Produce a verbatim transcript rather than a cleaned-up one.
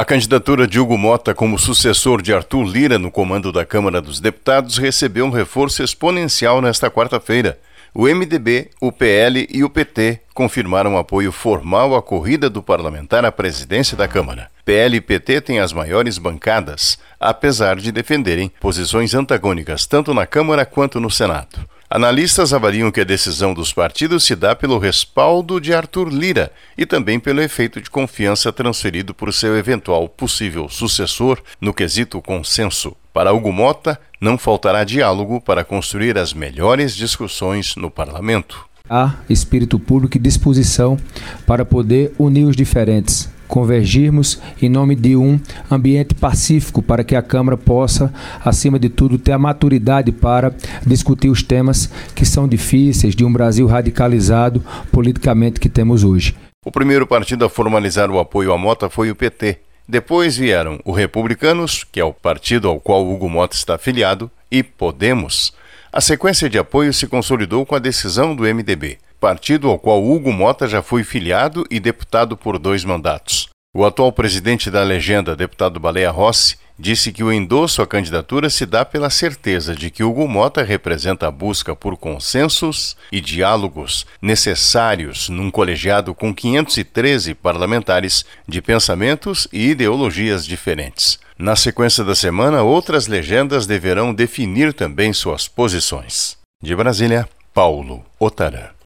A candidatura de Hugo Motta como sucessor de Arthur Lira no comando da Câmara dos Deputados recebeu um reforço exponencial nesta quarta-feira. O M D B, o P L e o P T confirmaram apoio formal à corrida do parlamentar à presidência da Câmara. P L e P T têm as maiores bancadas, apesar de defenderem posições antagônicas tanto na Câmara quanto no Senado. Analistas avaliam que a decisão dos partidos se dá pelo respaldo de Arthur Lira e também pelo efeito de confiança transferido por seu eventual possível sucessor no quesito consenso. Para Hugo Motta, não faltará diálogo para construir as melhores discussões no parlamento. Há espírito público e disposição para poder unir os diferentes, convergirmos em nome de um ambiente pacífico para que a Câmara possa, acima de tudo, ter a maturidade para discutir os temas que são difíceis de um Brasil radicalizado politicamente que temos hoje. O primeiro partido a formalizar o apoio a Motta foi o P T. Depois vieram o Republicanos, que é o partido ao qual Hugo Motta está afiliado, e Podemos. A sequência de apoio se consolidou com a decisão do M D B, partido ao qual Hugo Motta já foi filiado e deputado por dois mandatos. O atual presidente da legenda, deputado Baleia Rossi, disse que o endosso à candidatura se dá pela certeza de que Hugo Motta representa a busca por consensos e diálogos necessários num colegiado com quinhentos e treze parlamentares de pensamentos e ideologias diferentes. Na sequência da semana, outras legendas deverão definir também suas posições. De Brasília, Paulo Otarã.